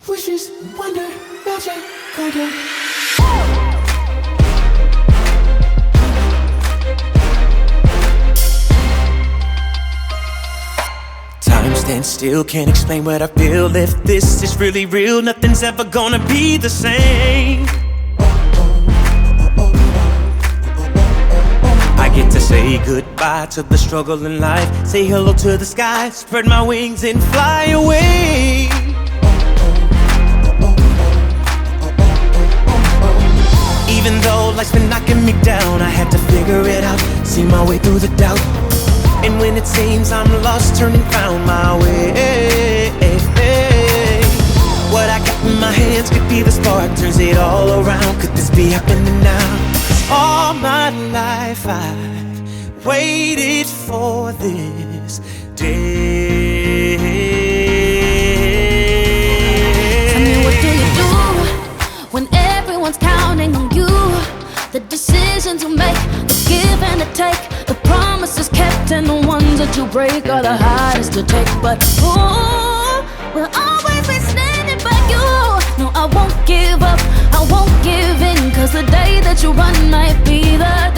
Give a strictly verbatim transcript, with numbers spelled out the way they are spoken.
Wishes, wonder, magic, golden. Time stands still, can't explain what I feel. If this is really real, nothing's ever gonna be the same. I get to say goodbye to the struggle in life, say hello to the sky, spread my wings and fly away. Even though life's been knocking me down, I had to figure it out, see my way through the doubt. And when it seems I'm lost, turn and found my way. What I got in my hands could be the spark, turns it all around. Could this be happening now? 'Cause all my life I've waited for this day. Tell me, what do you do when everyone's counting on you? The decisions you make, the give and the take, the promises kept and the ones that you break are the hardest to take. But ooh, we'll always be standing by you. No, I won't give up, I won't give in, 'cause the day that you run might be the